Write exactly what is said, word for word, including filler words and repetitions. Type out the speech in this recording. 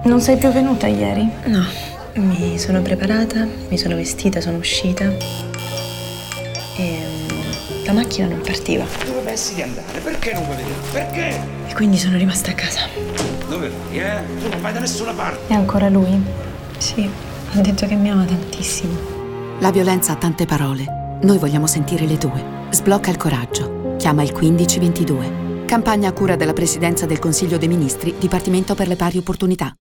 Non sei più venuta ieri? No, mi sono preparata, mi sono vestita, sono uscita e la macchina non partiva. Dove pensi di andare? Perché non vuoi vedere? Perché? E quindi sono rimasta a casa. Dove vai, eh? Tu non vai da nessuna parte. È ancora lui? Sì, ha detto che mi ama tantissimo. La violenza ha tante parole. Noi vogliamo sentire le tue. Sblocca il coraggio. Chiama il quindici ventidue. Campagna a cura della Presidenza del Consiglio dei Ministri, Dipartimento per le Pari Opportunità.